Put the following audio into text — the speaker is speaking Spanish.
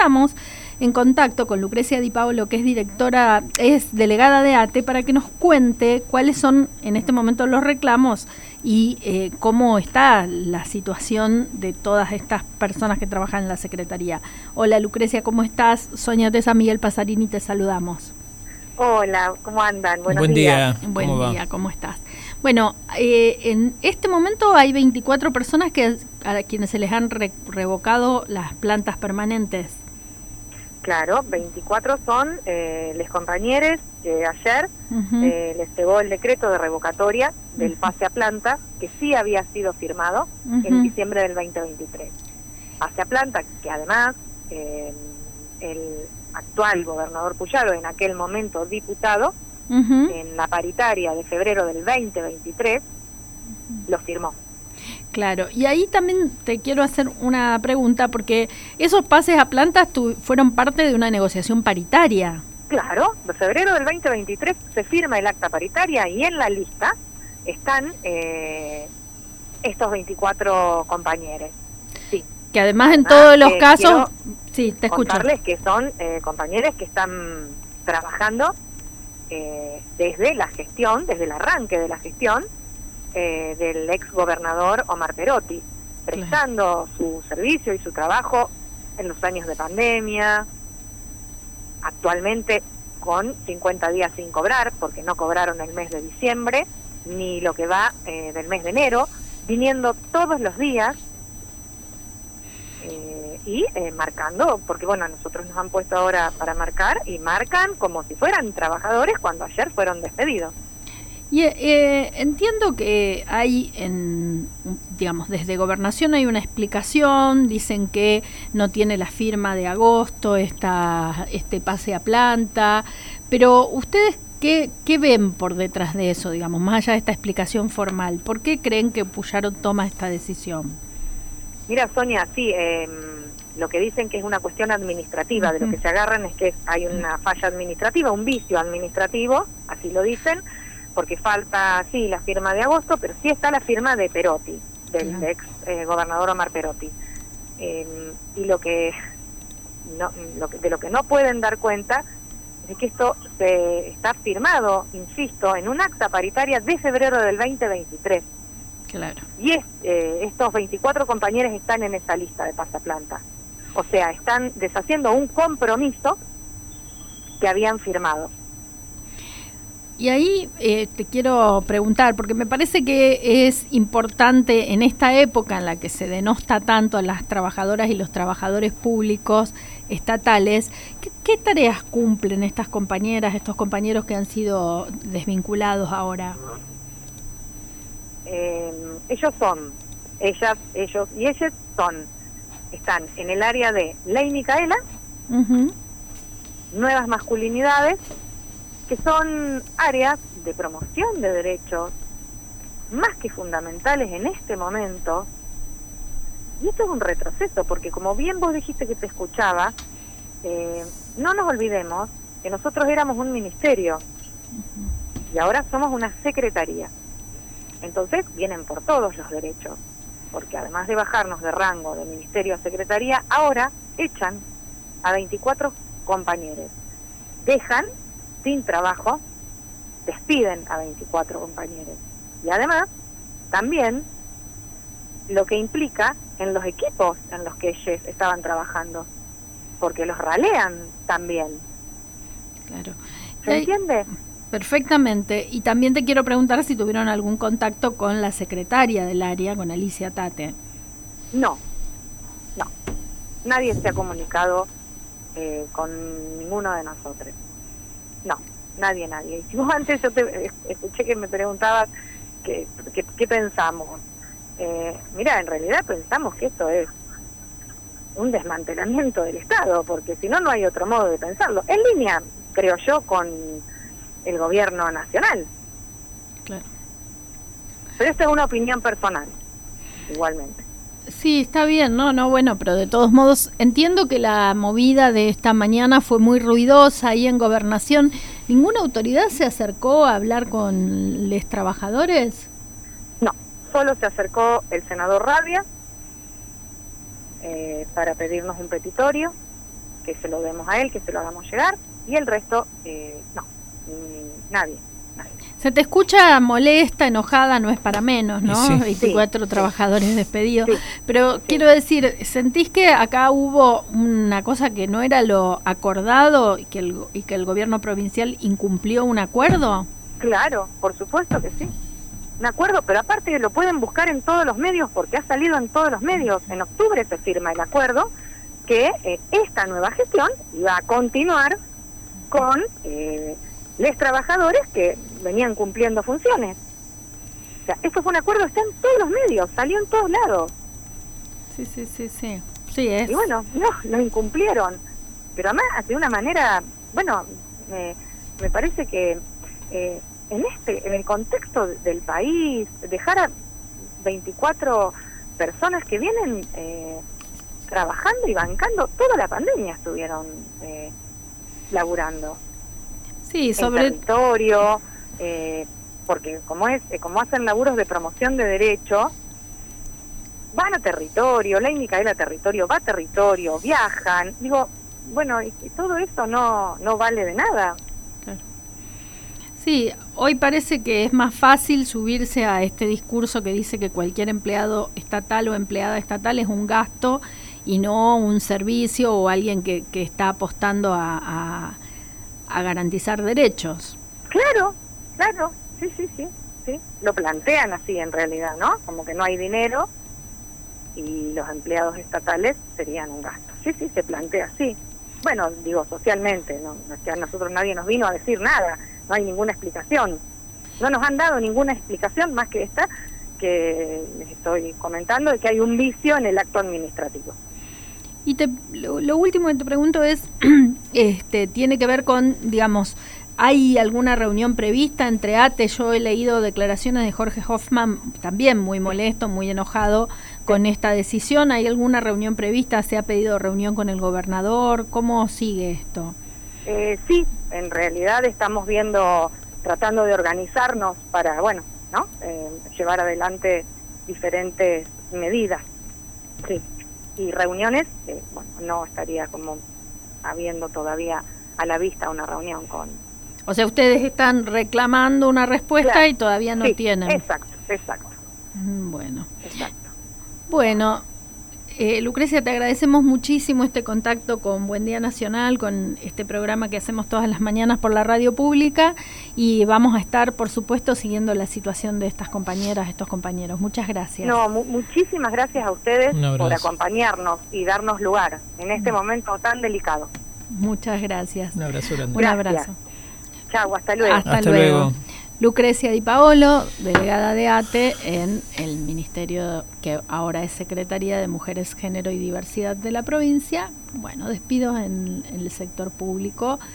estamos en contacto con Lucrecia Di Paolo, que es delegada de ATE, para que nos cuente cuáles son en este momento los reclamos y cómo está la situación de todas estas personas que trabajan en la Secretaría. Hola Lucrecia, ¿cómo estás? Sonia de San Miguel Pasarini, te saludamos. Hola, ¿cómo andan? Buen día. Buen día, ¿cómo estás? Bueno, en este momento hay 24 personas a quienes se les han revocado las plantas permanentes. Claro, 24 son los compañeros que ayer les llegó el decreto de revocatoria del pase a planta, que sí había sido firmado en diciembre del 2023. Pase a planta que además el actual gobernador Puyaro, en aquel momento diputado, en la paritaria de febrero del 2023, lo firmó. Claro, y ahí también te quiero hacer una pregunta, porque esos pases a plantas fueron parte de una negociación paritaria. Claro, de febrero del 2023 se firma el acta paritaria y en la lista están estos 24 compañeros. Sí. Que además en todos los casos... Sí, te escucho. Contarles que son compañeros que están trabajando desde la gestión, desde el arranque de la gestión del ex gobernador Omar Perotti, prestando su servicio y su trabajo en los años de pandemia, actualmente con 50 días sin cobrar, porque no cobraron el mes de diciembre, ni lo que va del mes de enero, viniendo todos los días y marcando, porque bueno, nosotros nos han puesto ahora para marcar, y marcan como si fueran trabajadores cuando ayer fueron despedidos. Y entiendo que hay, digamos, desde Gobernación hay una explicación, dicen que no tiene la firma de agosto este pase a planta, pero ustedes, ¿qué ven por detrás de eso, digamos, más allá de esta explicación formal? ¿Por qué creen que Puyaro toma esta decisión? Mira, Sonia, sí, lo que dicen que es una cuestión administrativa, de lo que se agarran es que hay una falla administrativa, un vicio administrativo, así lo dicen, porque falta, sí, la firma de agosto, pero sí está la firma de Perotti, del ex gobernador Omar Perotti. Y de lo que no pueden dar cuenta es que esto está firmado, insisto, en un acta paritaria de febrero del 2023. Claro. Y estos 24 compañeros están en esa lista de pasaplanta. O sea, están deshaciendo un compromiso que habían firmado. Y ahí te quiero preguntar, porque me parece que es importante en esta época en la que se denosta tanto a las trabajadoras y los trabajadores públicos estatales, ¿qué tareas cumplen estas compañeras, estos compañeros que han sido desvinculados ahora? Ellos están en el área de Ley Micaela, nuevas masculinidades, que son áreas de promoción de derechos más que fundamentales en este momento. Y esto es un retroceso, porque como bien vos dijiste que te escuchaba, no nos olvidemos que nosotros éramos un ministerio y ahora somos una secretaría. Entonces vienen por todos los derechos, porque además de bajarnos de rango de ministerio a secretaría, ahora echan a 24 compañeros, dejan sin trabajo, despiden a 24 compañeros. Y además, también lo que implica en los equipos en los que ellos estaban trabajando, porque los ralean también. Claro. ¿Se entiende? Perfectamente. Y también te quiero preguntar si tuvieron algún contacto con la secretaria del área, con Alicia Tate. No. Nadie se ha comunicado con ninguno de nosotros. No, nadie. Y si vos antes yo te escuché que me preguntabas qué pensamos. Mira, en realidad pensamos que esto es un desmantelamiento del Estado, porque si no, no hay otro modo de pensarlo. En línea, creo yo, con el gobierno nacional. Claro. Pero esta es una opinión personal, igualmente. Sí, está bien, bueno, pero de todos modos entiendo que la movida de esta mañana fue muy ruidosa ahí en Gobernación. ¿Ninguna autoridad se acercó a hablar con los trabajadores? No, solo se acercó el senador Rabia para pedirnos un petitorio que se lo demos a él, que se lo hagamos llegar, y el resto, no, nadie. Se te escucha molesta, enojada, no es para menos, ¿no? Sí. 24 trabajadores despedidos. Sí. Pero quiero decir, ¿sentís que acá hubo una cosa que no era lo acordado y que el gobierno provincial incumplió un acuerdo? Claro, por supuesto que sí. Un acuerdo, pero aparte lo pueden buscar en todos los medios, porque ha salido en todos los medios. En octubre se firma el acuerdo que esta nueva gestión iba a continuar con los trabajadores que venían cumpliendo funciones. O sea, esto fue un acuerdo, está en todos los medios, salió en todos lados. Sí. Sí, es. Y bueno, no, lo incumplieron. Pero además, de una manera, bueno, me parece que en el contexto del país, dejar a 24 personas que vienen trabajando y bancando, toda la pandemia estuvieron laburando. Sí, sobre el territorio, porque como hacen laburos de promoción de derecho, van a territorio, la Micaela a territorio, va a territorio, viajan, digo, bueno, y todo eso no vale de nada. Claro. Sí, hoy parece que es más fácil subirse a este discurso que dice que cualquier empleado estatal o empleada estatal es un gasto y no un servicio o alguien que está apostando a garantizar derechos. Claro, sí. Lo plantean así en realidad, ¿no? Como que no hay dinero y los empleados estatales serían un gasto. Sí, se plantea así. Bueno, digo, socialmente, no es que a nosotros nadie nos vino a decir nada, no hay ninguna explicación. No nos han dado ninguna explicación más que esta que les estoy comentando, de que hay un vicio en el acto administrativo. Y lo último que te pregunto es, tiene que ver con, digamos, ¿hay alguna reunión prevista entre ATE? Yo he leído declaraciones de Jorge Hoffman, también muy molesto, muy enojado con esta decisión. ¿Hay alguna reunión prevista? ¿Se ha pedido reunión con el gobernador? ¿Cómo sigue esto? Sí, en realidad estamos tratando de organizarnos para, llevar adelante diferentes medidas. Sí. Y reuniones, no estaría como habiendo todavía a la vista una reunión con... O sea, ustedes están reclamando una respuesta, claro, y todavía no tienen. Exacto. Bueno. Exacto. Bueno, Lucrecia, te agradecemos muchísimo este contacto con Buen Día Nacional, con este programa que hacemos todas las mañanas por la radio pública, y vamos a estar, por supuesto, siguiendo la situación de estas compañeras, estos compañeros. Muchas gracias. No, muchísimas gracias a ustedes por acompañarnos y darnos lugar en este momento tan delicado. Muchas gracias. Un abrazo grande. Un abrazo. Chau, hasta luego. Hasta luego. Lucrecia Di Paolo, delegada de ATE en el Ministerio, que ahora es Secretaría de Mujeres, Género y Diversidad de la provincia. Bueno, despidos en el sector público.